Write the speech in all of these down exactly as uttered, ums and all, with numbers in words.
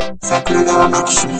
桜川マキシム。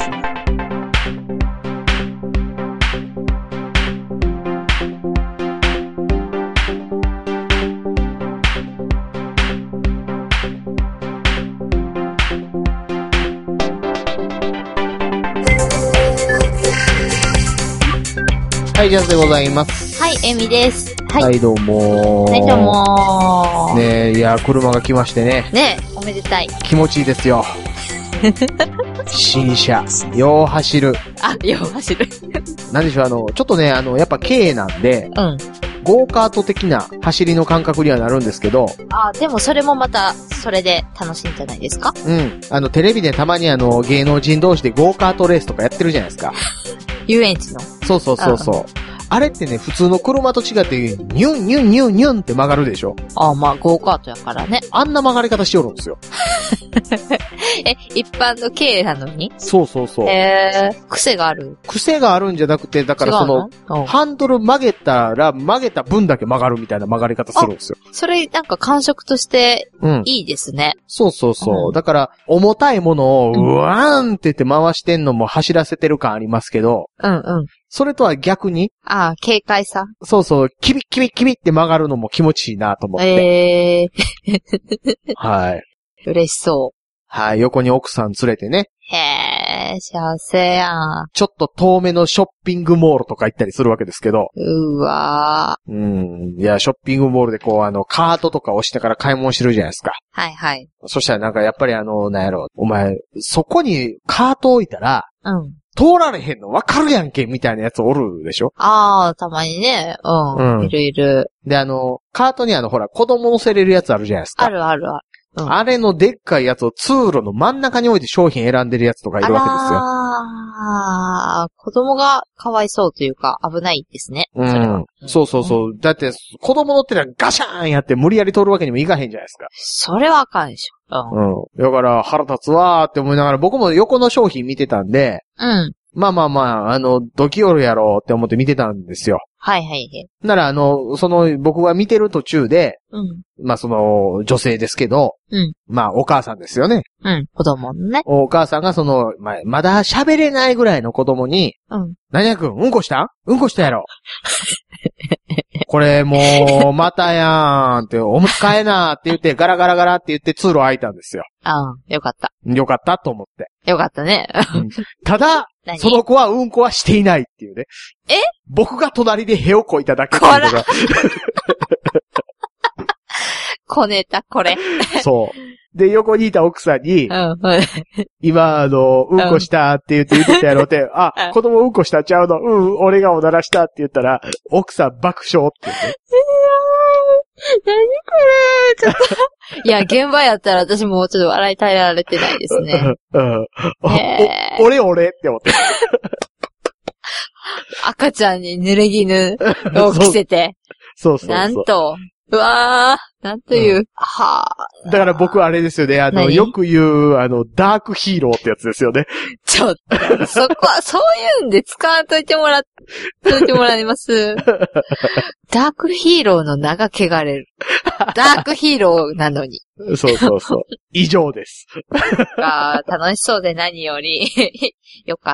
はい、ジャズでございます。 はい、エミです。はい、 はい、どうもー。 はい、どうもー。 ねえ、いや、車が来ましてね。 ねえ、おめでたい。 気持ちいいですよ。新車、よう走る。 あ、よう走る。 なんでしょう、あの、ちょっとね、あの、やっぱ軽なんで、 うん。 ゴーカート的な走りの感覚にはなるんですけど。 あ、でもそれもまた、それで楽しいんじゃないですか？ うん。あの、テレビでたまにあの、芸能人同士でゴーカートレースとかやってるじゃないですか。 遊園地の。 そうそうそうそう。あれってね、普通の車と違って、ニュンニュンニュンニュンって曲がるでしょ。 ああ、まあ、ゴーカートやからね。 あんな曲がり方しよるんですよ。 え、一般の軽なのに？ そうそうそう。 へー、癖がある。 癖があるんじゃなくて、だからその、のハンドル曲げたら曲げた分だけ曲がるみたいな曲がり方するんですよ。 それなんか感触として、いいですね。 うん、そうそうそう。うん、だから、重たいものを、うわーんって言って回してんのも走らせてる感ありますけど、 うんうん。 それとは逆に。 ああ、軽快さ。 そうそう、キビキビキビって曲がるのも気持ちいいなと思って。 えー。 はい。 嬉しそう。 はい、横に奥さん連れてね。 へー、幸せやん。 ちょっと遠めのショッピングモールとか行ったりするわけですけど。 うわー。うん。いや、ショッピングモールでこう、あの、カートとか押してから買い物してるじゃないですか。 はいはい。 そしたらなんかやっぱりあの、なんやろ、お前、そこにカート置いたら、 うん。 通られへんの分かるやんけ、みたいなやつおるでしょ？ ああ、たまにね。うん。うん。いるいる。 で、あの、カートにあの、ほら、子供乗せれるやつあるじゃないですか。 あるあるある。 うん、あれのでっかいやつを通路の真ん中に置いて商品選んでるやつとかいるわけですよ。 ああ、子供がかわいそうというか危ないですね。 うん。それはそうそうそう。だって、子供乗ってたらガシャーンやって無理やり通るわけにもいかへんじゃないですか。 それはあかんでしょ。 うん。うん。だから腹立つわーって思いながら僕も横の商品見てたんで、 うん。 まあまあまあ、あの、ドキおるやろって思って見てたんですよ。 はいはいはい。 なら、あの、その、僕が見てる途中で、 うん。 まあその、女性ですけど、 うん。 まあお母さんですよね。 うん。子供のね。 お母さんがその、まあ、まだ喋れないぐらいの子供に、 うん。 何やくん、うんこしたんうんこしたやろ。これもう、またやーんって、おむつ替えなーって言って、ガラガラガラって言って通路開いたんですよ。 ああ、よかった。 よかったと思って。 よかったね。 うん、ただ、その子はうんこはしていないっていうね。 え？ 僕が隣でへをこいただけっていうのが。 小ネタ、これ。 そう。で、横にいた奥さんに、 うん、 今、あの、うんこしたって言って言ってたやろって、うん、あ、子供うんこしたちゃうの、うん、俺がおならしたって言ったら、奥さん爆笑って言って。 何これちょっと。いや、現場やったら私もうちょっと笑い耐えられてないですね。 うん。お、俺俺って思って。 赤ちゃんに濡れ衣を着せて。 そうそうそう。 なんと。うわー、なんという。うん、はぁ。だから僕はあれですよね、あの、よく言う、あの、ダークヒーローってやつですよね。 ちょっと、そこは、そういうんで使わんといてもら、といてもらいます。ダークヒーローの名が汚れる。ダークヒーローなのに。 そうそうそう。以上です。 あー、楽しそうで何より。よかった。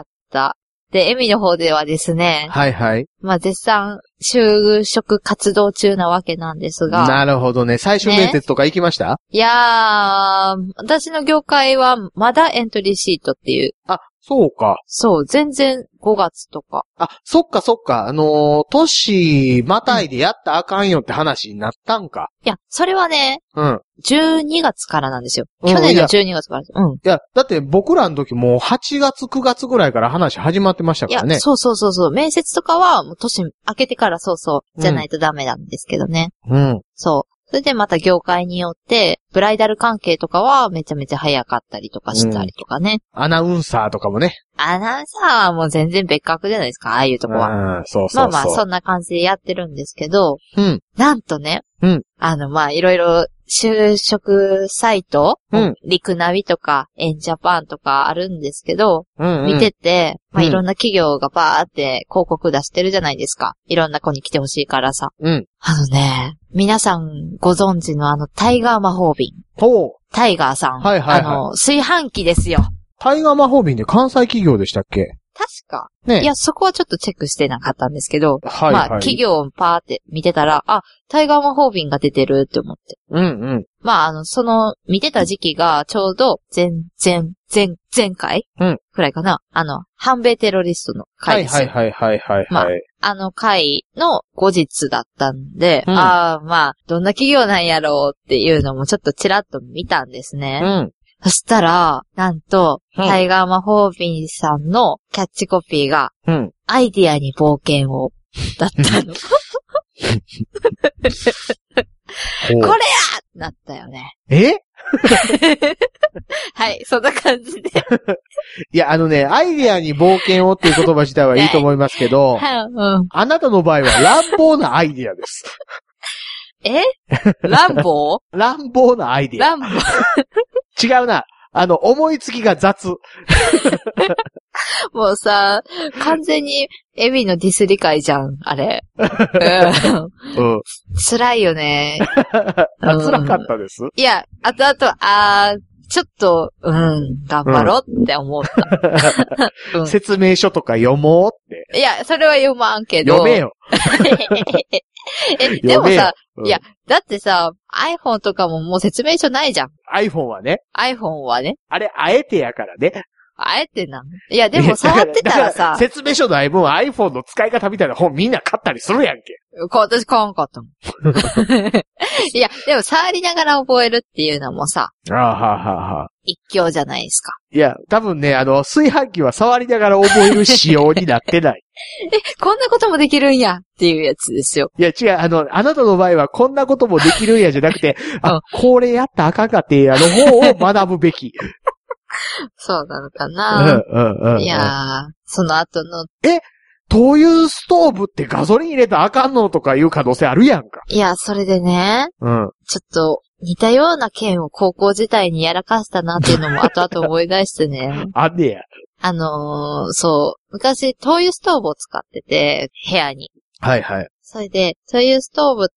で、エミの方ではですね。 はいはい。 まあ、絶賛、就職活動中なわけなんですが。 なるほどね。最終面接とか行きました？ね、 いやー、私の業界はまだエントリーシートっていう。 あ、そうか。 そう、全然ごがつとか。 あ、そっかそっか。あのー、年またいでやったらあかんよって話になったんか。 いや、それはね、 うん。 じゅうにがつからなんですよ。去年のじゅうにがつから。うん。 いや、だって僕らの時もうはちがつくがつぐらいから話始まってましたからね。 いや、そうそうそうそう。面接とかは、もう年明けてからそうそう、じゃないとダメなんですけどね。 うん。 そう。それでまた業界によって、ブライダル関係とかはめちゃめちゃ早かったりとかしたりとかね。 うん、アナウンサーとかもね。 アナウンサーはもう全然別格じゃないですか、ああいうとこは。 うん、そうそうそう。 まあまあ、そんな感じでやってるんですけど、 うん。 なんとね、 うん。 あの、まあ、いろいろ、就職サイト、 うん、 リクナビとか、エンジャパンとかあるんですけど、 うんうん、 見てて、まあ、いろんな企業がバーって広告出してるじゃないですか。いろんな子に来てほしいからさ。 うん。 あのね、皆さんご存知のあの、タイガー魔法瓶。 ほう。 タイガーさん。 はいはいはい。 あの、炊飯器ですよ。 タイガー魔法瓶で関西企業でしたっけ？ 確か。 ね。 いや、そこはちょっとチェックしてなかったんですけど、 はい、はい。 まあ、企業をパーって見てたら、あ、タイガー魔法瓶が出てるって思って。 うんうん。 まあ、あの、その、見てた時期が、ちょうど、前、前、前、前回うん。 くらいかな。あの、反米テロリストの回ですよ。 はいはいはいはいはい、はい。 まあ、あの回の後日だったんで、 うん、 ああ、まあ、どんな企業なんやろうっていうのもちょっとちらっと見たんですね。 うん。 そしたら、なんと、 うん、 タイガー魔法瓶さんのキャッチコピーが、 うん。 アイディアに冒険を、だったの。これやなったよね。 えはい、そんな感じで。 いや、あのね、アイディアに冒険をっていう言葉自体はいいと思いますけど、うん、あなたの場合は乱暴なアイディアです。 え乱暴乱暴なアイディア。 乱暴違うな。あの、思いつきが雑。 もうさ、完全にエビのディス理解じゃん、あれ。うん、辛いよね。 辛かったです。 いや、あとあと、あー、ちょっと、うん、頑張ろうって思った。 うん、説明書とか読もうって。 いや、それは読まんけど。 読めよ。 え、でもさ、うん、いや、だってさ、iPhone とかももう説明書ないじゃん。 iPhone はね。 iPhone はね。 あれ、あえてやからね。 あえてな。いや、でも触ってたらさ。 説明書ない分は iPhone の使い方みたいな本みんな買ったりするやんけ。 私買わんかったもん。いや、でも触りながら覚えるっていうのもさ。 ああ、はあ、はあ。 一興じゃないですか。 いや、多分ね、あの、炊飯器は触りながら覚える仕様になってない。 え、こんなこともできるんやっていうやつですよ。 いや、違う、あの、あなたの場合はこんなこともできるんやじゃなくて、あ、これやったらあかんかってやの方を学ぶべき。 そうなのかな、 うんうんうん、 いやー、その後の。 え灯油ストーブってガソリン入れたらあかんのとかいう可能性あるやんか。 いや、それでね。 うん。 ちょっと、似たような件を高校時代にやらかしたなっていうのも後々思い出してね。 あんねや。 あのー、そう。昔、灯油ストーブを使ってて、部屋に。 はいはい。 それで、灯油ストーブって、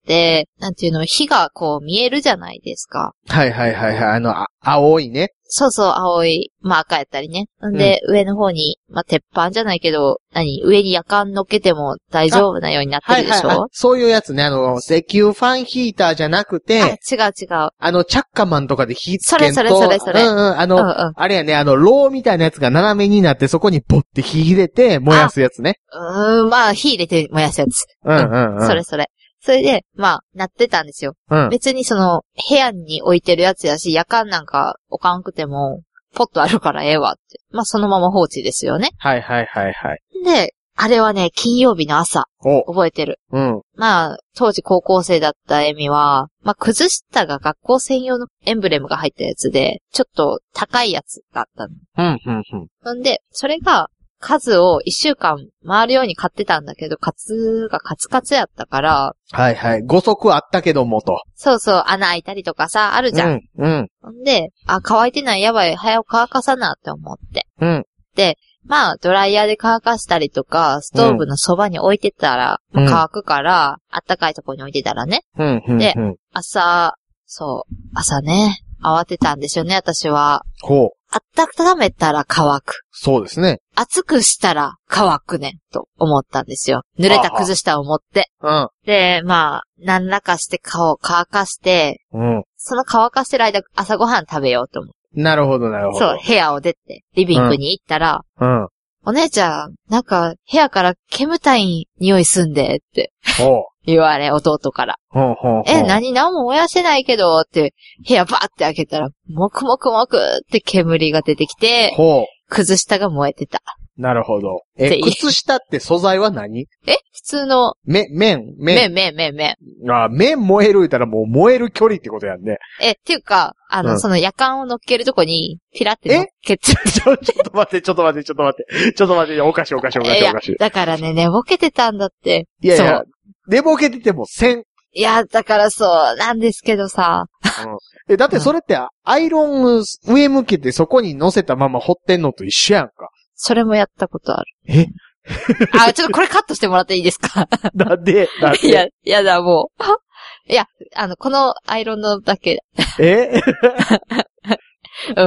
なんていうの、火がこう見えるじゃないですか。 はいはいはいはい。あの、あ青いね。 そうそう、青い、まあ赤やったりね。んで、うん、上の方に、まあ鉄板じゃないけど、何上に夜間乗っけても大丈夫なようになってるでしょ、はいはい、 そういうやつね。あの、石油ファンヒーターじゃなくて。 あ、違う違う。 あの、チャッカマンとかで火つけんと。 それそれそれそれ。 うんうん。あの、うんうん、あれやね、あの、ローみたいなやつが斜めになって、そこにボッて火入れて燃やすやつね。 うーん、まあ火入れて燃やすやつ。 うんうんうん。 それそれ。それで、まあ、なってたんですよ。うん。別にその、部屋に置いてるやつやし、夜間なんか置かんくても、ポッとあるからええわって。まあ、そのまま放置ですよね。 はいはいはいはい。 で、あれはね、金曜日の朝。覚えてる。 うん。 まあ、当時高校生だったエミは、まあ、靴下が学校専用のエンブレムが入ったやつで、ちょっと高いやつがあったの。 うん、うん、うん。 ほんで、それが、数を一週間回るように買ってたんだけど、カツがカツカツやったから。 はいはい。ご足あったけどもと。 そうそう、穴開いたりとかさ、あるじゃん。うん、 うん。 ほんで、あ、乾いてないやばい、早く乾かさなって思って。 うん。 で、まあ、ドライヤーで乾かしたりとか、ストーブのそばに置いてたら、うん、まあ、乾くから、あったかいところに置いてたらね。 うん、うん。 で、朝、そう、朝ね、慌てたんですよね、私は。 ほう。 温めたら乾く。 そうですね。 熱くしたら乾くねん、と思ったんですよ。濡れた靴下を持って。 うん。 で、まあ、何らかして顔を乾かして、 うん。 その乾かしてる間、朝ごはん食べようと思う。 なるほど、なるほど。 そう、部屋を出て、リビングに行ったら、 うん。うん、 お姉ちゃん、なんか、部屋から煙たい匂いすんで、って。 ほう。 言われ、弟から。 ほうほうほう。 え、何何も燃やしてないけど、って、部屋バーって開けたら、もくもくもくって煙が出てきて、 ほう。 靴下が燃えてた。 なるほど。え、靴下って素材は何？ え普通の。 め、麺、 麺。麺、麺、麺、麺。 あ、麺燃える言ったらもう燃える距離ってことやんね。 え、っていうか、あの、うん、その夜間を乗っけるとこに、ピラって乗っけちゃう。 ちょ、ちょっと待って、ちょっと待って、ちょっと待って。ちょっと待って、おかしいおかしいおかしいおかしい。 だからね、寝ぼけてたんだって。 いやいや、寝ぼけててもせん。 いや、だからそうなんですけどさ。 うん、え、だってそれって、アイロン上向けてそこに乗せたまま掘ってんのと一緒やんか。 それもやったことある。 えあ、ちょっとこれカットしてもらっていいですか？ なんでなんでいや、やだ、もう。いや、あの、このアイロンのだけ。 えうん、うん。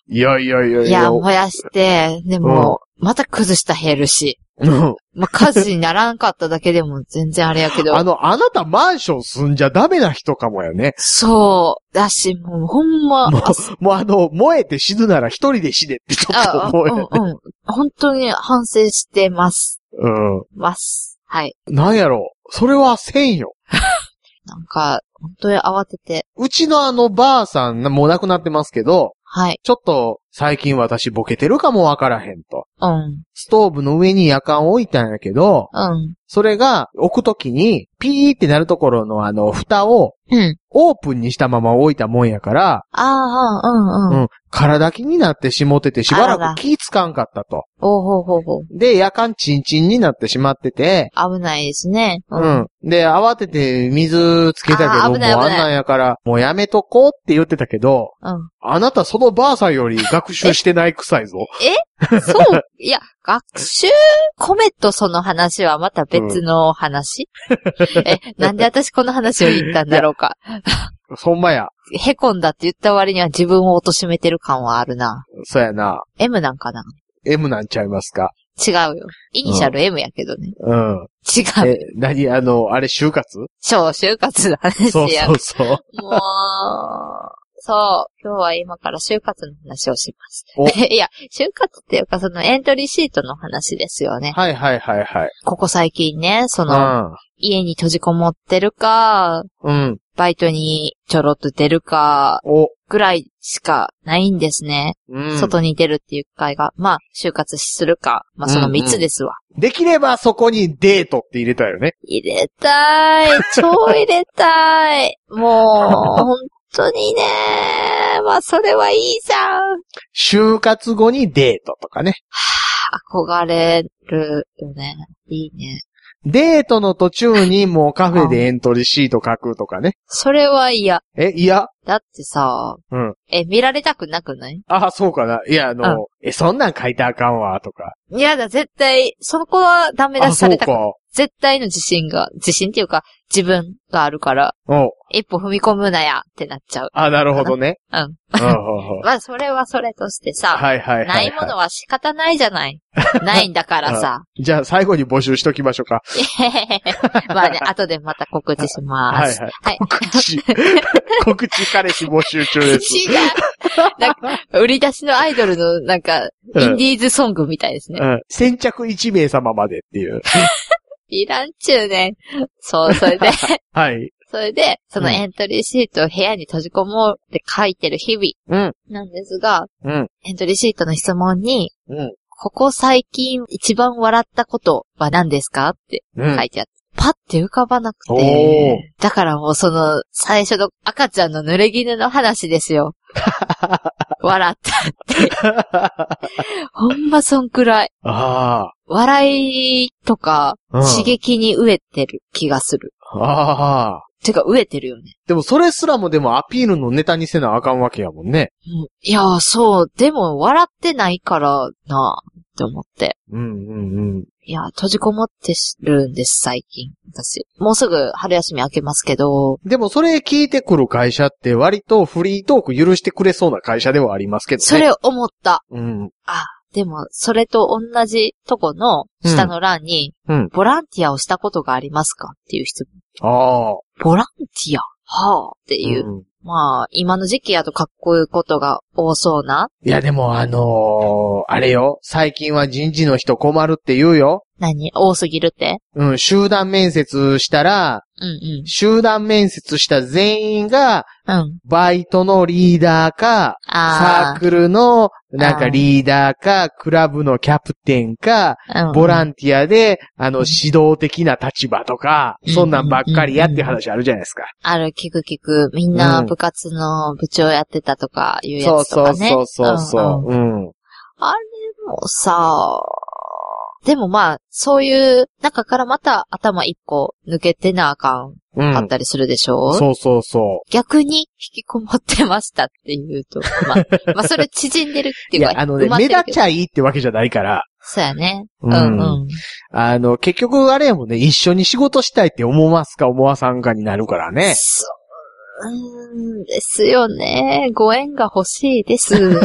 いやいやいやいや。 いや、燃やして、でも、うん、また崩した減るし。うん。まあ、数にならんかっただけでも全然あれやけど。 あの、あなたマンション住んじゃダメな人かもよね。 そう。だし、もうほんま。 もう、もうあの、燃えて死ぬなら一人で死ねってちょっと思うよね。 うんうん。本当に反省してます。 うん。 ます。はい。 なんやろう。それはせんよ。 なんか、本当に慌てて。 うちのあのばあさん、もう亡くなってますけど、 はい。 ちょっと、最近私ボケてるかもわからへんと。 うん。 ストーブの上に夜間を置いたんやけど、 うん。 それが置くときに、ピーってなるところのあの、蓋を、 うん。 オープンにしたまま置いたもんやから、 ああ、うんうん。 うん。空炊きになってしもてて、しばらく気つかんかったと。 おほうほうほう。 で、夜間チンチンになってしまってて、 危ないですね。 うん。うん、で、慌てて水つけたけど、もうあんなんやから、もうやめとこうって言ってたけど、 うん。 あなたそのばあさんより学習してないくさいぞ。 えそういや、学習米とその話はまた別の話、うん、え、なんで私この話を言ったんだろうか。 そんまや。 へこんだって言った割には自分を貶めてる感はあるな。 そうやな。 M なんかな ?M なんちゃいますか。 違うよ。イニシャル M やけどね。 うん。違う。 え、何あの、あれ就活？ そう、就活の話や。 そうそうそう。 もう、そう。今日は今から就活の話をします。いや、就活っていうかそのエントリーシートの話ですよね。 はいはいはいはい。 ここ最近ね、その、うん、家に閉じこもってるか、 うん。 バイトにちょろっと出るか、ぐらいしかないんですね。うん。外に出るっていう機会が。まあ、就活するか。まあ、そのみっつですわ、 うんうん。できればそこにデートって入れたいよね。 入れたい。超入れたい。もう、本当にね。まあ、それはいいじゃん。 就活後にデートとかね。 はぁ、憧れるよね。いいね。 デートの途中にもうカフェでエントリーシート書くとかね。 それは嫌。 え、嫌？ だってさ、 うん。 え、見られたくなくない？ あ、そうかな。いや、あの、うん、え、そんなん書いたらあかんわ、とか。 いやだ、絶対、そこはダメ出しされたくない。 あ、そうか。 絶対の自信が、自信っていうか、自分があるから、 お一歩踏み込むなや、ってなっちゃう。 あ、なるほどね。 うん。まあ、それはそれとしてさ、 はいはいはい、はい。 ないものは仕方ないじゃない。ないんだからさ。 じゃあ、最後に募集しときましょうか。 まあね、後でまた告知します。 はいはい。はい、告知。告知彼氏募集中です。 違う。なんか、売り出しのアイドルの、なんか、インディーズソングみたいですね。 うん。先着いち名様までっていう。 いらんちゅうねん。そう、それで。 はい。 それで、そのエントリーシートを部屋に閉じこもって書いてる日々。 うん。 なんですが、 うん。 エントリーシートの質問に、 うん。 ここ最近一番笑ったことは何ですかって書いてあって。うん、パッて浮かばなくて。だからもうその、最初の赤ちゃんの濡れ衣の話ですよ。笑ったって。ほんまそんくらい。 ああ。 笑いとか、刺激に飢えてる気がする。 ああ。 てか、飢えてるよね。 でも、それすらもでもアピールのネタにせなあかんわけやもんね。 うん、いや、そう。でも、笑ってないからなって思って。 うんうんうん。 いや、閉じこもってるんです、最近。私。もうすぐ春休み明けますけど。 でも、それ聞いてくる会社って割とフリートーク許してくれそうな会社ではありますけどね。 それ思った。 うん。 あ、でも、それと同じとこの下の欄に、うんうん、ボランティアをしたことがありますかっていう質問。 ああ。 ボランティアはあっていう。うん、まあ、今の時期やとかっこいいことが多そうな。 いや、でもあのー、あれよ。最近は人事の人困るって言うよ。 何？多すぎるって？ うん、集団面接したら、 うんうん、 集団面接した全員が、 うん、 バイトのリーダーか、サークルのなんかリーダーか、クラブのキャプテンか、 うんうん、 ボランティアで、あの、指導的な立場とか、うん、そんなんばっかりやっていう話あるじゃないですか。 ある、聞く聞く。みんな部活の部長やってたとかいうやつとかね。 そうそうそうそう、うん、うん。 あれもさ、でもまあ、そういう中からまた頭一個抜けてなあかん、うん、あったりするでしょ？ そうそうそう。 逆に引きこもってましたっていうと、まあ、まあそれ縮んでるっていうか、 いや、あのね、目立っちゃいいってわけじゃないから。 そうやね。うんうん。うん、 あの、結局あれやもんね、一緒に仕事したいって思わすか思わさんかになるからね。 そうーん、ですよね。ご縁が欲しいです。ご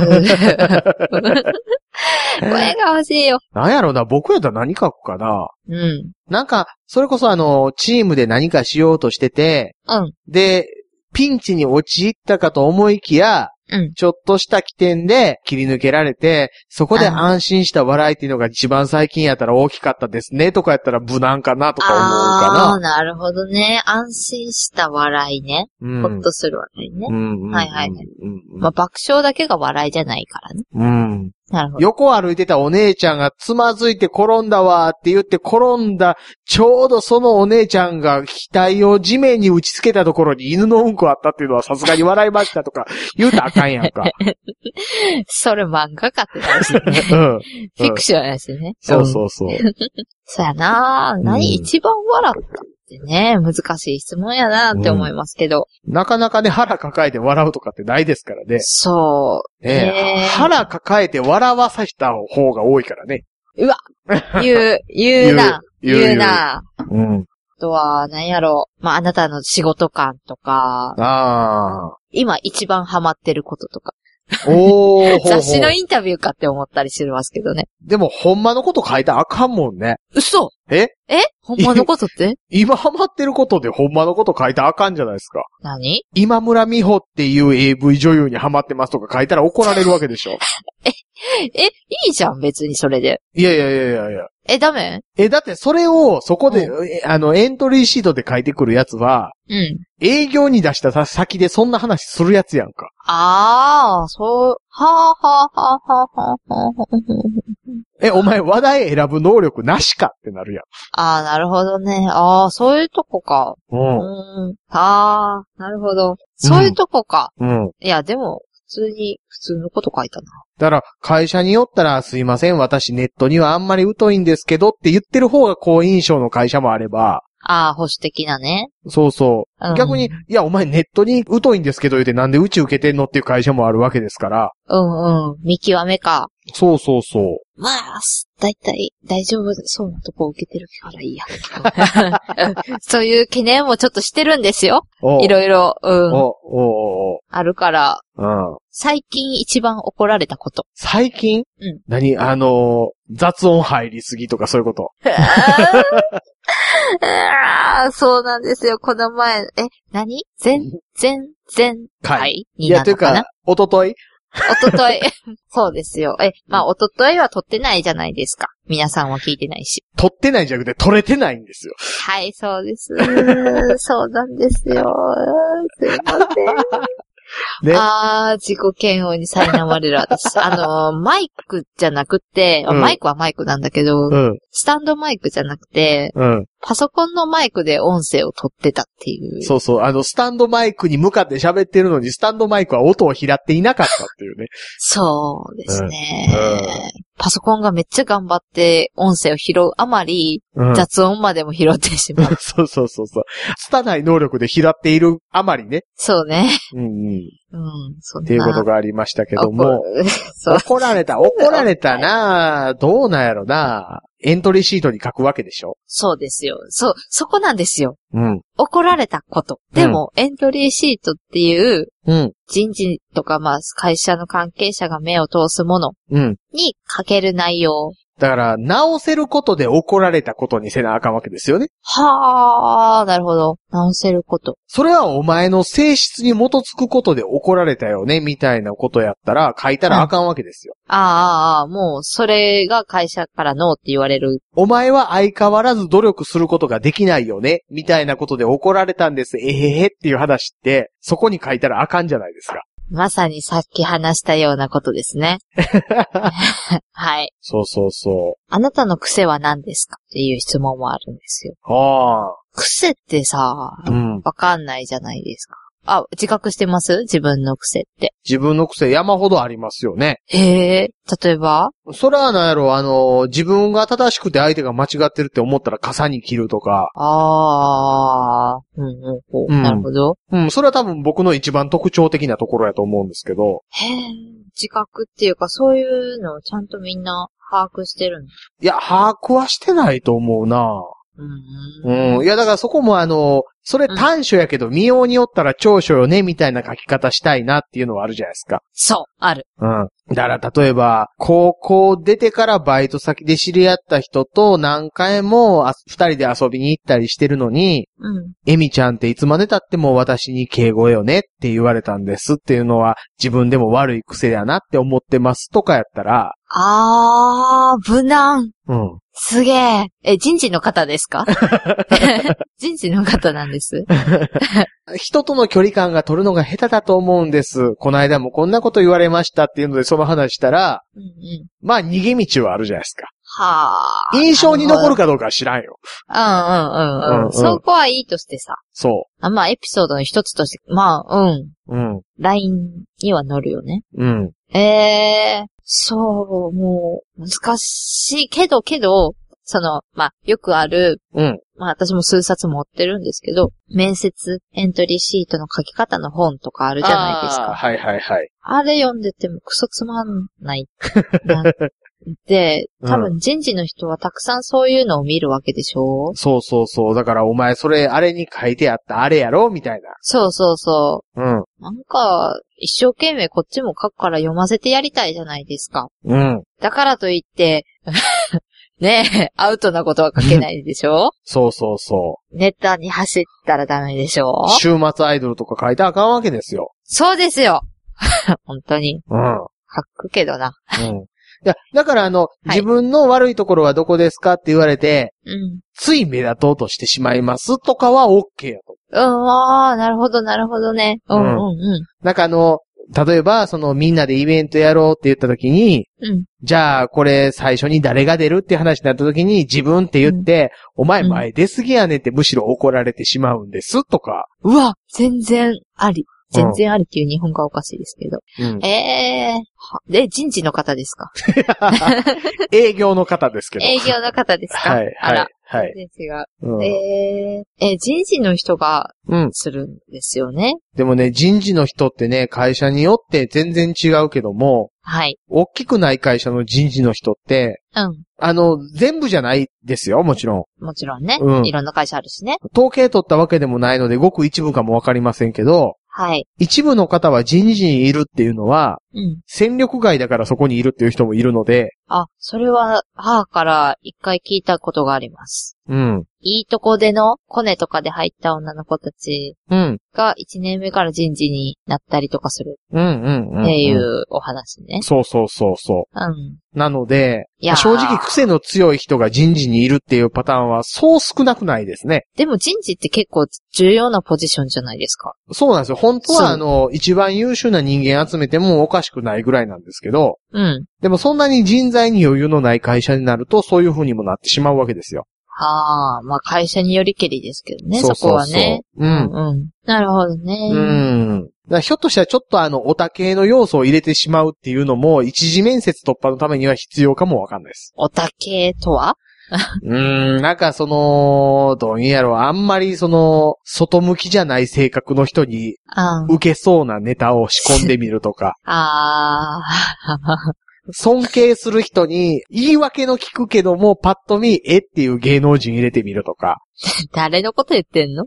縁が欲しいよ。 なんやろな、僕やったら何書くかな。 うん。 なんか、それこそあの、チームで何かしようとしてて、 うん。 で、ピンチに陥ったかと思いきや、 うん。 ちょっとした起点で切り抜けられて、そこで安心した笑いっていうのが一番最近やったら大きかったですね、とかやったら無難かなとか思うかな。 ああ、なるほどね。安心した笑いね。 うん、 ほっとする笑いね。 うんうん、 はいはいはい。 うんうん、 まあ、爆笑だけが笑いじゃないからね。 うん。 なるほど。 横歩いてたお姉ちゃんがつまずいて転んだわって言って転んだ、ちょうどそのお姉ちゃんが額を地面に打ちつけたところに犬のうんこあったっていうのはさすがに笑いましたとか言うたらあかんやんか。 それ漫画家ってなるしね。 うん。 フィクションやしね。 そうそうそう。 そうやなぁ。何、うん、一番笑ったってね、難しい質問やなって思いますけど、 うん。なかなかね、腹抱えて笑うとかってないですからね。 そう。 ねえ。腹抱えて笑わさせた方が多いからね。 うわ言う、言うな。言う、言うな。 うん。 あとは、何やろう。まあ、あなたの仕事感とか。 ああ。 今一番ハマってることとか。 おー。 雑誌のインタビューかって思ったりしますけどね。 でも、ほんまのこと書いたらあかんもんね。 嘘ええほんまのことって今ハマってることでほんまのこと書いたらあかんじゃないですか。 何今村美穂っていう エーブイ 女優にハマってますとか書いたら怒られるわけでしょ。 え、え、いいじゃん、別にそれで。 いやいやいやいやいや。 え、ダメえ、だってそれをそこで、うん、あの、エントリーシートで書いてくるやつは、 うん。 営業に出した先でそんな話するやつやんか。 ああ、そう、はあはあはあはあはあ。 え、お前話題選ぶ能力なしかってなるやん。 ああ、なるほどね。ああ、そういうとこか。 うん。 うん。ああ、なるほど。そういうとこか。 うん。 いや、でも、普通に、普通のこと書いたな。 だから、会社によったら、すいません、私ネットにはあんまり疎いんですけどって言ってる方が好印象の会社もあれば、 ああ、保守的なね。 そうそう、 うん。 逆に、いや、お前ネットに疎いんですけど言ってなんでうち受けてんのっていう会社もあるわけですから。 うんうん。見極めか。 そうそうそう。 まあ、だいたい大丈夫そうなとこ受けてるからいいや。そういう懸念もちょっとしてるんですよ。いろいろ。うん。 おおおあるから。 うん。最近一番怒られたこと。 最近うん。何あのー、雑音入りすぎとかそういうこと。 あそうなんですよ。この前、え、何前、前、前回になったかな。いや、というか、 おとといおととい。そうですよ。え、まあ、おとといは撮ってないじゃないですか。皆さんは聞いてないし。 撮ってないじゃなくて撮れてないんですよ。 はい、そうです。そうなんですよ。すいません。ね、あー、自己嫌悪に苛まれる私。あのー、マイクじゃなくて、うん、マイクはマイクなんだけど、うん、スタンドマイクじゃなくて、うん、パソコンのマイクで音声を取ってたっていう。 そうそう。あの、スタンドマイクに向かって喋ってるのに、スタンドマイクは音を拾っていなかったっていうね。 そうですね、うんうん。パソコンがめっちゃ頑張って音声を拾うあまり、うん、雑音までも拾ってしまう。 そうそうそうそう。拙い能力で拾っているあまりね。 そうね。 うんうん。 うん、そんな。 っていうことがありましたけども。怒られた、怒られたなどうなんやろなエントリーシートに書くわけでしょ？ そうですよ。そう、そこなんですよ。 うん。 怒られたこと。でも、うん、エントリーシートっていう、 うん。 人事とか、まあ、会社の関係者が目を通すもの。 うん。 に書ける内容。 だから、直せることで怒られたことにせなあかんわけですよね。 はあ、なるほど。直せること。 それはお前の性質に基づくことで怒られたよね、みたいなことやったら、書いたらあかんわけですよ。 うん、ああ、もう、それが会社からノーって言われる。 お前は相変わらず努力することができないよね、みたいなことで怒られたんです、えへへっていう話って、そこに書いたらあかんじゃないですか。 まさにさっき話したようなことですね。はい。 そうそうそう。 あなたの癖は何ですかっていう質問もあるんですよ。 ああ。 癖ってさ、うん、わかんないじゃないですか。あ、自覚してます？自分の癖って。 自分の癖山ほどありますよね。 へえ、例えば？ それはなんやろ、あの、自分が正しくて相手が間違ってるって思ったら傘に切るとか。 ああ、うんうんうん、なるほど。 うん、それは多分僕の一番特徴的なところやと思うんですけど。 へえ、自覚っていうかそういうのをちゃんとみんな把握してるの？ いや、把握はしてないと思うな。 うん。 うん。いや、だからそこもあの、それ短所やけど、見ようによったら長所よね、みたいな書き方したいなっていうのはあるじゃないですか。 そう、ある。 うん。だから例えば、高校出てからバイト先で知り合った人と何回もあ二人で遊びに行ったりしてるのに、 うん。 エミちゃんっていつまで経っても私に敬語よねって言われたんですっていうのは自分でも悪い癖やなって思ってますとかやったら、 あー、無難。 うん。 すげえ。え、人事の方ですか？人事の方なんです。 人との距離感が取るのが下手だと思うんです。この間もこんなこと言われましたっていうのでその話したら、 うんうん、 まあ逃げ道はあるじゃないですか。 はあ。 印象に残るかどうかは知らんよ。 うんうんうんうん。うんうん、そこはいいとしてさ。 そう。 あ、まあエピソードの一つとして、まあ、うん。 うん。 ライン には乗るよね。 うん。 ええー、そう、もう、難しいけど、けど、その、まあ、よくある、 うん。 まあ、私も数冊持ってるんですけど、面接、エントリーシートの書き方の本とかあるじゃないですか。 はいはいはい。 あれ読んでてもクソつまんないな。で、多分人事の人はたくさんそういうのを見るわけでしょ、うん、 そうそうそう。だからお前それ、あれに書いてあったあれやろみたいな。 そうそうそう。 うん。 なんか、一生懸命こっちも書くから読ませてやりたいじゃないですか。 うん。 だからといって、ねえ、アウトなことは書けないでしょそうそうそう。 ネタに走ったらダメでしょ週末アイドルとか書いてあかんわけですよ。 そうですよ。本当に。 うん。 書くけどな。 うん。いや、だからあの、はい、自分の悪いところはどこですかって言われて、うん。つい目立とうとしてしまいますとかは OK やと。 うん、ああ、なるほど、なるほどね。うん、うん、うん。 なんかあの、例えば、そのみんなでイベントやろうって言った時に、うん、じゃあこれ最初に誰が出るって話になった時に自分って言って、うん、お前前出すぎやねってむしろ怒られてしまうんですとか。 うわ、全然あり。全然ありっていう日本語はおかしいですけど。うん、ええー。で、人事の方ですか？ 営業の方ですけど。 営業の方ですか？ はい、 あら。 はい。 全然違う。うん、えー、え、人事の人が、するんですよね、 うん。でもね、人事の人ってね、会社によって全然違うけども、 はい。 大きくない会社の人事の人って、うん。あの、全部じゃないですよ、もちろん。もちろんね。うん。いろんな会社あるしね。 統計取ったわけでもないので、ごく一部かもわかりませんけど、 はい。 一部の方は人事にいるっていうのは、うん。戦力外だからそこにいるっていう人もいるので。 あ、それは母から一回聞いたことがあります。 うん。 いいとこでのコネとかで入った女の子たちが一年目から人事になったりとかする。 うんうんうん。 っていうお話ね。 そうそうそうそう。 うん。 なので、正直癖の強い人が人事にいるっていうパターンはそう少なくないですね。 でも人事って結構重要なポジションじゃないですか。 そうなんですよ。本当はあの、一番優秀な人間集めてもおかしくないぐらいなんですけど。 うん。 でもそんなに人材に余裕のない会社になるとそういう風にもなってしまうわけですよ。 はあ、まあ会社によりけりですけどね、そうそうそうそこはね。 うんうん。なるほどね。 うん。だからひょっとしたらちょっとあの、オタ系の要素を入れてしまうっていうのも、一次面接突破のためには必要かもわかんないです。 オタ系とはうーん、なんかその、どういうんやろ、あんまりその、外向きじゃない性格の人に、受けそうなネタを仕込んでみるとか。 ああ。 尊敬する人に言い訳の聞くけども、パッと見、えっていう芸能人入れてみるとか。 誰のこと言ってんの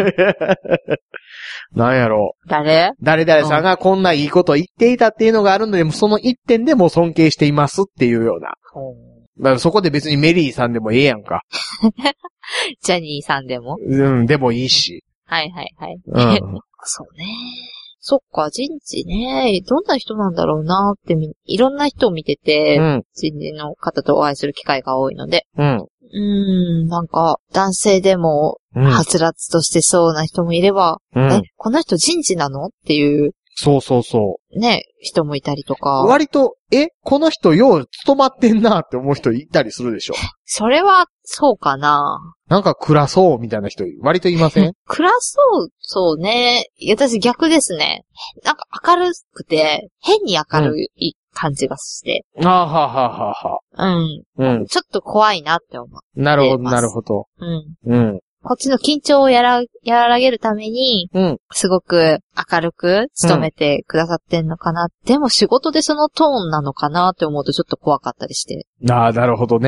なんやろう。 誰誰々さんがこんないいこと言っていたっていうのがあるので、その一点でも尊敬していますっていうような。だからそこで別にメリーさんでもええやんか。 ジャニーさんでもうん、でもいいし。 はいはいはい。 うん、 そうね。そっか、人事ね。どんな人なんだろうなってみ、いろんな人を見てて、うん、人事の方とお会いする機会が多いので。 うん。 うーん、なんか、男性でも、はつらつとしてそうな人もいれば、うん、え、この人人事なのっていう。 そうそうそう。 ね、人もいたりとか。 割と、え、この人よう務まってんなって思う人いたりするでしょ。 それは、そうかな。 なんか暗そうみたいな人、割といません？ 暗そう、そうね。私逆ですね。なんか明るくて、変に明るい感じがして。 うん、ああ、はあ、はあ、はあ。 うん。うん。ちょっと怖いなって思う。 なるほど、なるほど。 うん。 うん。 こっちの緊張をやら、やらげるために、うん。すごく明るく努めてくださってんのかな。うん、でも仕事でそのトーンなのかなって思うとちょっと怖かったりして。 ああ、なるほどね。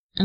うん。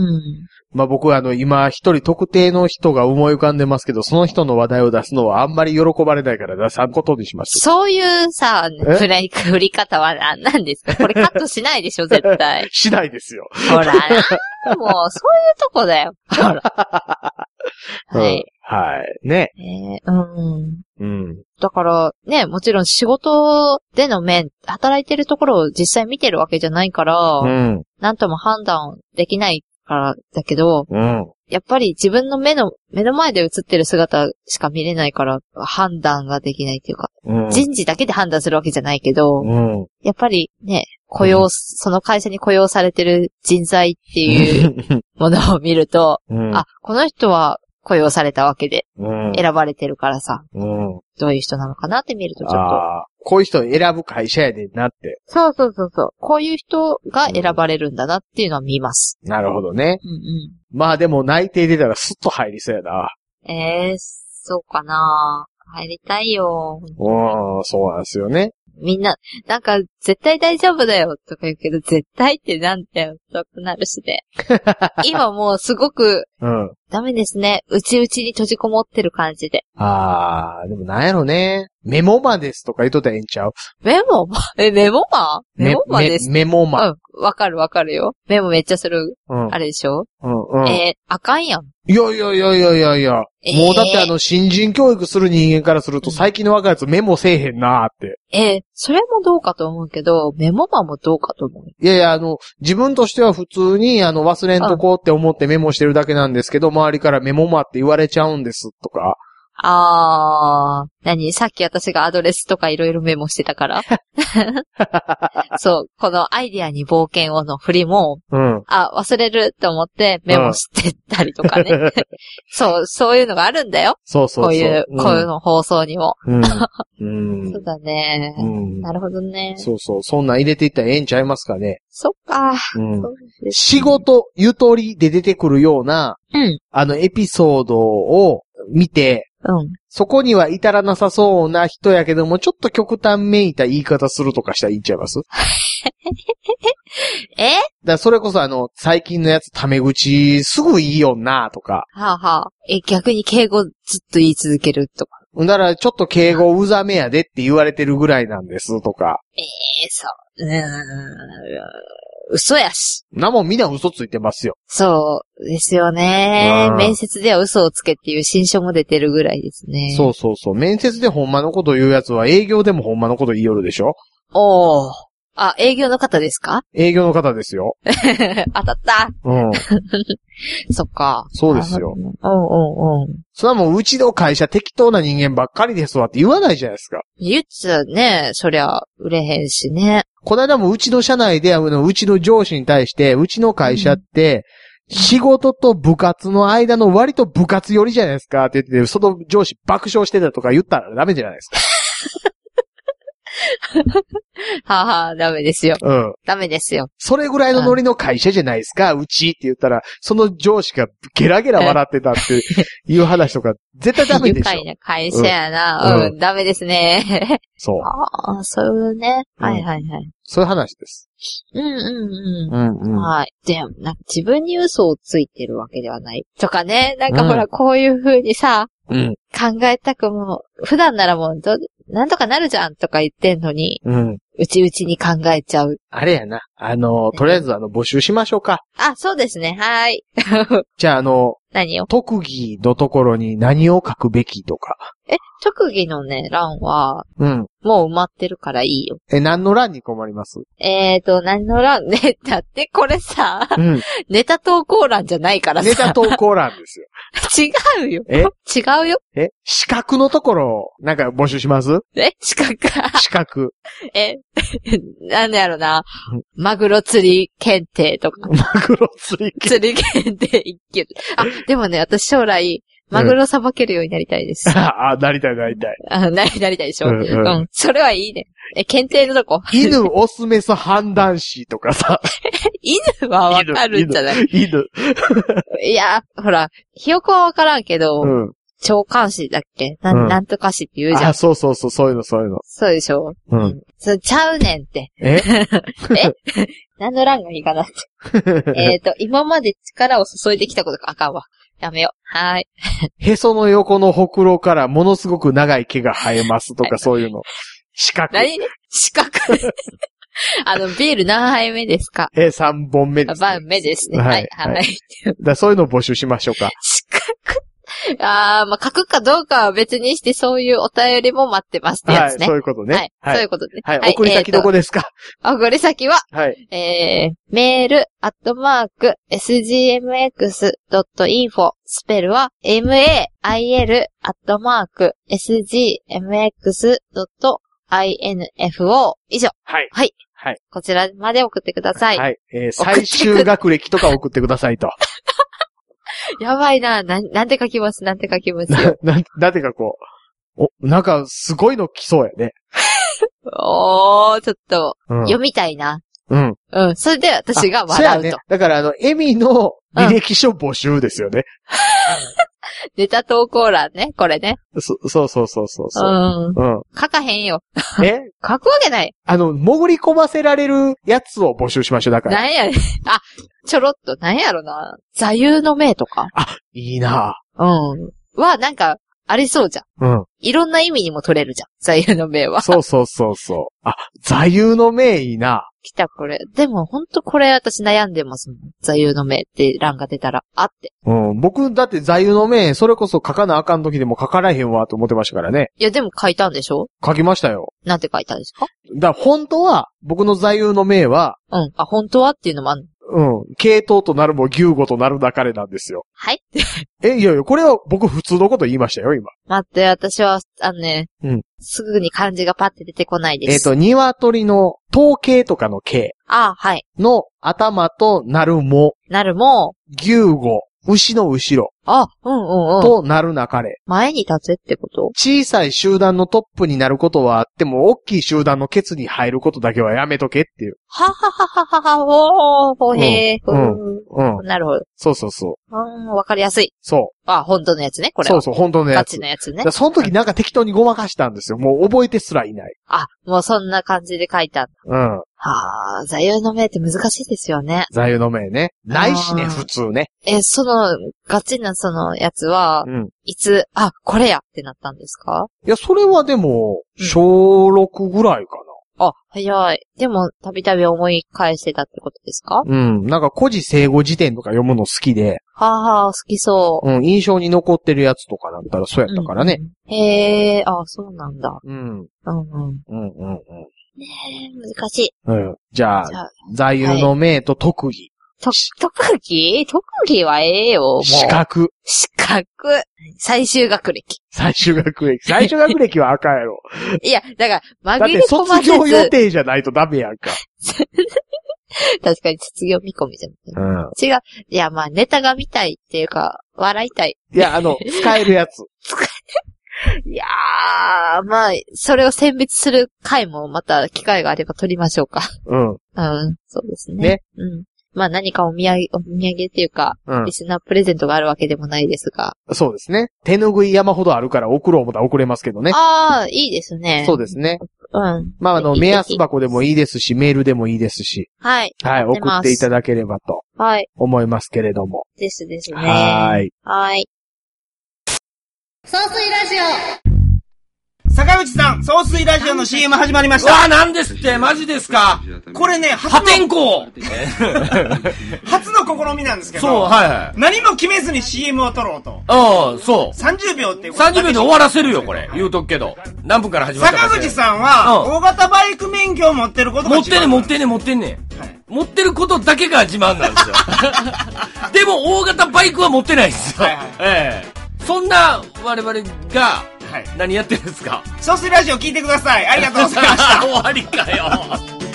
まあ僕はあの今一人特定の人が思い浮かんでますけど、その人の話題を出すのはあんまり喜ばれないから出さんことにします。 そういうさ、振り、振り方は何なんですか？これカットしないでしょ、絶対。 しないですよ。 ほらな、もうそういうとこだよ。ほら。はい。 はい。ね。 えー、うん。 うん。 だから、ね、もちろん仕事での面、働いてるところを実際見てるわけじゃないから、うん。なんとも判断できないからだけど、うん。やっぱり自分の目の、目の前で映ってる姿しか見れないから、判断ができないっていうか、うん、人事だけで判断するわけじゃないけど、うん、やっぱりね、雇用、うん、その会社に雇用されてる人材っていうものを見ると、うん、あ、この人は雇用されたわけで、選ばれてるからさ、うん、どういう人なのかなって見るとちょっと。あ、 こういう人を選ぶ会社やでなって。 そうそうそうそう。こういう人が選ばれるんだなっていうのは見ます。 なるほどね。うんうん。まあでも内定出たらスッと入りそうやな。 ええー、そうかな。入りたいよ。 うん、そうなんですよね。 みんな、なんか、絶対大丈夫だよとか言うけど、絶対ってなんてよくなるしで。今もうすごく、うん。ダメですね。うちうちに閉じこもってる感じで。 あー、でもなんやろね。メモマですとか言っとったらええんちゃう？ メモマえ、メモマメモマです。 メモマ。 うん。わかるわかるよ。メモめっちゃする。うん。あれでしょ？うんうん。えー、あかんやん。 いやいやいやいやいやいや。えー、もうだってあの、新人教育する人間からすると、最近の若いやつメモせえへんなーって。 えー、それもどうかと思うけど、メモマもどうかと思う。 いやいや、あの、自分としては普通に、あの、忘れんとこうって思ってメモしてるだけなんですけど、周りからメモマって言われちゃうんです、とか。 あー、何さっき私がアドレスとかいろいろメモしてたからそう、このアイディアに冒険をの振りも、うん、あ、忘れるって思ってメモしてったりとかね。うん、そう、そういうのがあるんだよ。 そうそうそう。 こういう、うん、こういうの放送にも。うんうん、 そうだね、うん。なるほどね。 そうそう。そんなん入れていったらええんちゃいますかね。 そっか、うん。 仕事、ゆとりで出てくるような、うん、あのエピソードを見て、うん。そこには至らなさそうな人やけども、ちょっと極端めいた言い方するとかしたらいいんちゃいます？ え？だからそれこそあの、最近のやつタメ口すぐいいよなとか。 はあはあ。え、逆に敬語ずっと言い続けるとか。 だからちょっと敬語うざめやでって言われてるぐらいなんですとか。 ええー、そう。うーん。嘘やし。 なもんみんな嘘ついてますよ。 そうですよね。面接では嘘をつけっていう新書も出てるぐらいですね。 そうそうそう。面接でほんまのこと言うやつは営業でもほんまのこと言いよるでしょ？ おー。あ、営業の方ですか？ 営業の方ですよ。 当たった。うん。そっか。 そうですよ。 うんうんうん。 それはもううちの会社適当な人間ばっかりですわって言わないじゃないですか。 言っちゃね、そりゃ売れへんしね。 この間もうちの社内で、あの、うちの上司に対して、うちの会社って、仕事と部活の間の割と部活寄りじゃないですかって言って、その上司爆笑してたとか言ったらダメじゃないですか。 はあはあ、ダメですよ。うん。ダメですよ。 それぐらいのノリの会社じゃないですか、うん、うちって言ったら、その上司がゲラゲラ笑ってたっていう話とか、絶対ダメでしょ。愉快な会社やな。うん、うん、ダメですね。 そう。 ああ、そういうね。はいはいはい。 そういう話です。 うんうんうん。うんうん。はい。でも、なんか自分に嘘をついてるわけではない。とかね、なんかほら、こういう風にさ、うん、考えたくも、普段ならもうど、なんとかなるじゃんとか言ってんのに、うん。うちうちに考えちゃう。 あれやな。あの、とりあえずあの、募集しましょうか。 あ、そうですね。はい。 じゃああの、 何を？ 特技のところに何を書くべきとか。 え、特技のね、欄は、うん。もう埋まってるからいいよ。 え、何の欄に困ります？ えーと、何の欄ね、だってこれさ、うん、ネタ投稿欄じゃないからさ。 ネタ投稿欄ですよ。 違うよ。え？違うよ。 え？資格のところ、なんか募集します？ え？資格か。 資格。 え？なんだろうな。マグロ釣り検定とか。 マグロ釣り検定。釣り検定いける。あ、でもね、私将来、マグロさばけるようになりたいです。 うん、あ、なりたいなりたい。 あ、なり、なりたいでしょ。うん、うん、うん。それはいいね。え、検定のとこ。 犬、オス、メス、判断士とかさ。 犬はわかるんじゃない？ 犬。 いや、ほら、ひよこはわからんけど、うん、長官士だっけな、うん、なんとか士って言うじゃん。 あ、そうそうそう、そういうの、そういうの。 そうでしょ。うん。それちゃうねんって。 ええ何の欄がいいかなって。えっと、今まで力を注いできたことがあかんわ。やめよう。はーい。 へその横のほくろからものすごく長い毛が生えますとかそういうの。四角。 何四角あの、ビール何杯目ですか？ え、三本目です、ね。 番目ですね。はい。はい。はい、 だそういうのを募集しましょうか。 四角。あー、まあ、書くかどうかは別にしてそういうお便りも待ってますってやつね。 はい、そういうことね。 はい。はい、そういうことね。 はい。はい、送り先どこですか？ えー、送り先は、 はい。 えー、メール、アットマーク、エスジーエムエックスドットインフォ、スペルは、マイル、アットマーク、エスジーエムエックスドットインフォ、以上。 はい。 はい。 はい。 こちらまで送ってください。 はい。えー、最終学歴とか送ってくださいと。 やばいな。な、なんて書きます、なんて書きますよ。 な、なんてかこう。お、なんか、すごいの来そうやね。 おー、ちょっと、 うん、 読みたいな。 うん。 うん。それで私が笑うと。 ね、だから、あの、エミの履歴書募集ですよね。 うん、ネタ投稿欄ね、これね。 そ、そうそうそうそうそう。 うん。 うん。 書かへんよ。 え書くわけない。 あの、潜り込ませられるやつを募集しましょう、だから。 なんやねん。あ、ちょろっと、なんやろな。座右の銘とか。 あ、いいなうん。は、なんか、ありそうじゃん。うん。いろんな意味にも取れるじゃん。座右の銘は。 そうそうそうそう。あ、座右の銘いいな。 来たこれ。でもほんとこれ私悩んでますもん。座右の銘って欄が出たら、あって。 うん。僕だって座右の銘、それこそ書かなあかん時でも書かれへんわと思ってましたからね。 いやでも書いたんでしょ？ 書きましたよ。 なんて書いたんですか？ だから本当は、僕の座右の銘は、 うん。あ、本当はっていうのもあんの？ うん。系統となるも牛語となるなかれなんですよ。 はいえ、いやいや、これは僕普通のこと言いましたよ、今。 待って、私は、あのね、 うん。 すぐに漢字がパッて出てこないです。 えっと、鶏の頭形とかの形。 ああ、はい。 の頭となるも。 なるも。 牛語。牛の後ろ。 あ、うんうんうん。 となるなかれ。 前に立つってこと？ 小さい集団のトップになることはあっても、大きい集団のケツに入ることだけはやめとけっていう。 はははははは、ほー、ほへー、 うん、うん。 うん。なるほど。 そうそうそう。 うん、わかりやすい。 そう。 あ、本当のやつね、これは。 そうそう、本当のやつ。 ガチのやつね。 その時なんか適当にごまかしたんですよ。もう覚えてすらいない。 あ、もうそんな感じで書いたんだ。 うん。 はあ、座右の銘って難しいですよね。 座右の銘ね。ないしね、普通ね。 え、その、ガチなそのやつは、うん、いつ、あ、これやってなったんですか？ いや、それはでも、小ろくぐらいかな。 あ、早い。でも、たびたび思い返してたってことですか？ うん。なんか、古事成語辞典とか読むの好きで。 はあはあ、好きそう。 うん、印象に残ってるやつとかだったらそうやったからね。 うん、へえ、あ、そうなんだ。 うん。うんうん。 うんうんうん。ねえ、難しい。 うん。じゃあ、ゃあ座右の銘と特技。 と、特技特技はええよ、もう。 資格。 資格。最終学歴。 最終学歴。最終学歴は赤やろ。 いや、だから、 紛れ込ませず。だって卒業予定じゃないとダメやんか。 確かに卒業見込みじゃなうん。 違う。いや、まあ、ネタが見たいっていうか、笑いたい。 いや、あの、使えるやつ。 使える。いやー、まあ、それを選別する回もまた機会があれば取りましょうか。 うん。 うん、そうですね。 ね。 うん。まあ何かお土産、お土産っていうか、うん、リスナープレゼントがあるわけでもないですが。 そうですね。手拭い山ほどあるから送ろう思ったら送れますけどね。 ああ、いいですね。 そうですね。 うん。 まああの、目安箱でもいいですし、メールでもいいですし。 はい。 はい、送っていただければと。 はい。 思いますけれども。 ですですね。 はい。 はい。総水ラジオ坂口さん、総水ラジオの シーエム 始まりました。 わあ、なんですって、マジですか。 これね、 破天荒初の試みなんですけど。 そう、はいはい。 何も決めずに シーエム を撮ろうと。 ああ、そう。 さんじゅうびょうってさんじゅうびょうで終わらせるよ、これ。言うとくけど。何分から始まったか。 坂口さんは、大型バイク免許を持ってることが違う。 持ってんねん、持ってんねん、持ってんねん。はい、持ってることだけが自慢なんですよ。でも、大型バイクは持ってないんですよ。はいはい、ええ。そんな、我々が、はい、何やってるんですか？ 総水ラジオ聞いてください。ありがとうございました。 終わりかよ。